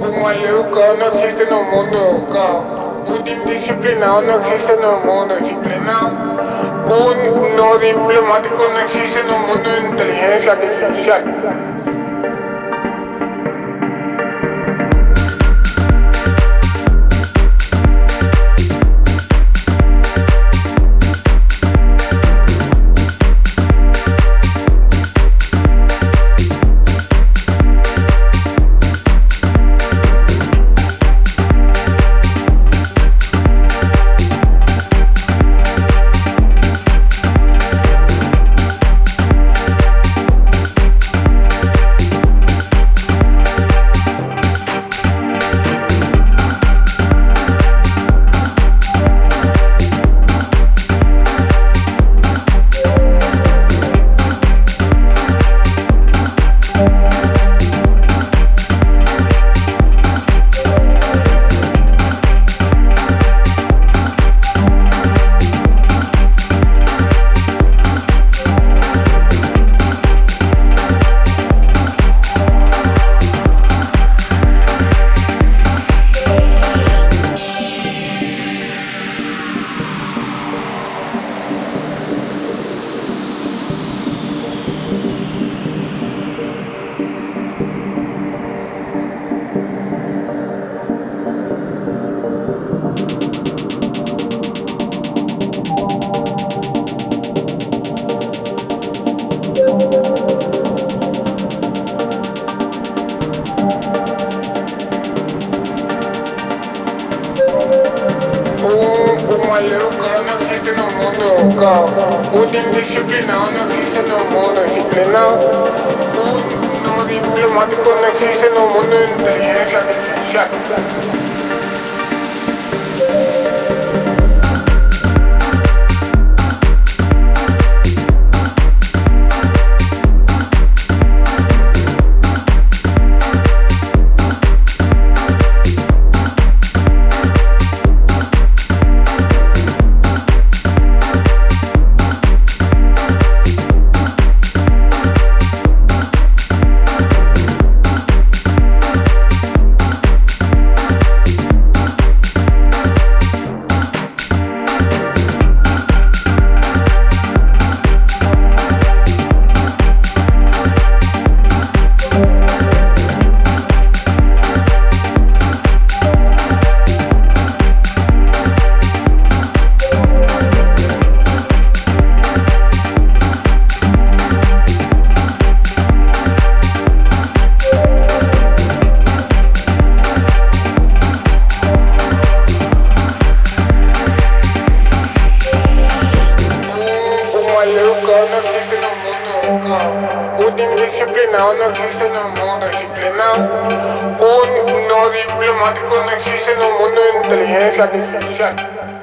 Un mal educado no existe en un mundo educado. Un indisciplinado no existe en un mundo disciplinado. Un no diplomático no existe en un mundo de inteligencia artificial. Un mal educado no existe en un mundo educado. Un indisciplinado no existe en un mundo disciplinado. Un no diplomático no existe en un mundo de inteligencia artificial. No existe en un mundo educado. Un indisciplinado no existe en un mundo disciplinado. Un no diplomático no existe en un mundo de inteligencia artificial.